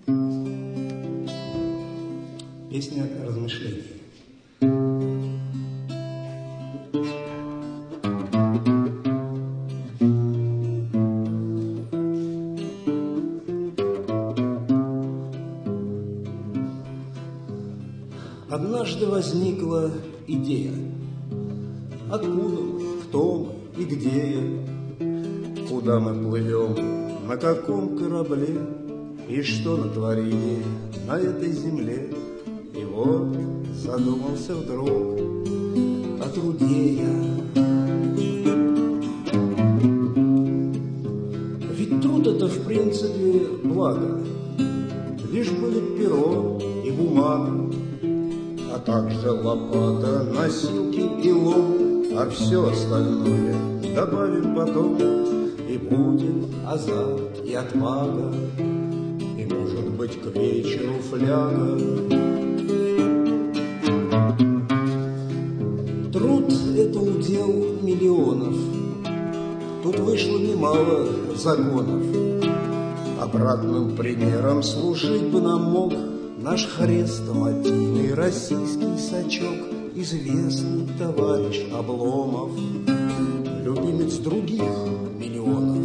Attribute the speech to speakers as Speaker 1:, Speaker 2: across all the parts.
Speaker 1: Песня размышлений. Однажды возникла идея. Откуда, кто и где я? Куда мы плывем, на каком корабле? И что натворили на этой земле? И вот задумался вдруг о труде я. Ведь труд это в принципе благо, лишь бы перо и бумага, а также лопата, носилки и лом, а все остальное добавим потом, и будет азарт и отвага, и, может быть, к вечеру фляга. Труд — это удел миллионов, тут вышло немало загонов. Обратным примером служить бы нам мог наш хрестоматийный российский сачок, известный товарищ Обломов, любимец других миллионов.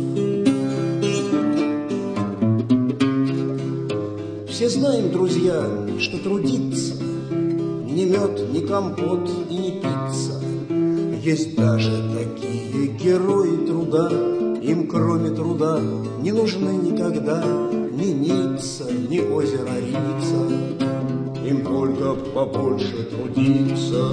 Speaker 1: Все знаем, друзья, что трудиться ни мед, ни компот и ни пицца. Есть даже такие герои труда, им кроме труда не нужны никогда ни Ницца, ни озеро Рица, им только побольше трудиться.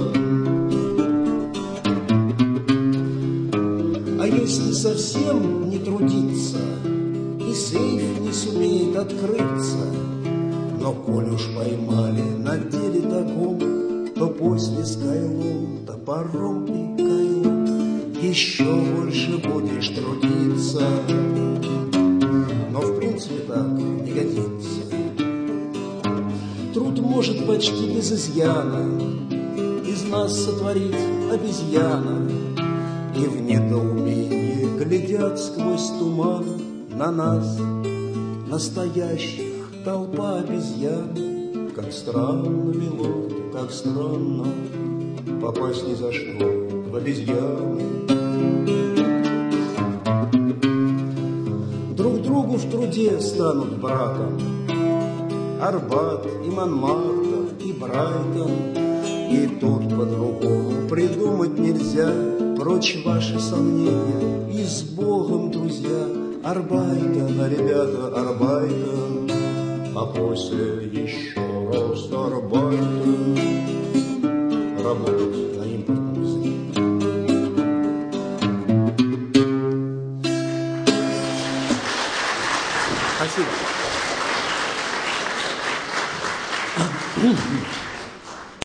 Speaker 1: А если совсем не трудиться, и сейф не сумеет открыться, но коль уж поймали на деле таком, то после скайлом топором и кайлом еще больше будешь трудиться. Но в принципе так не годится. Труд может почти без изъяна из нас сотворить обезьяна, и в недоумении глядят сквозь туман на нас, настоящих, толпа обезьян. Как странно, милорд, как странно попасть ни за что в обезьяны. Друг другу в труде станут братом Арбат и Монмартр и Брайтон, и тут по-другому придумать нельзя. Прочь ваши сомнения и с Богом, друзья. Арбайтон, ребята, Арбайтон, а после еще раз Арбайтон. Работать на импортном языке. Спасибо.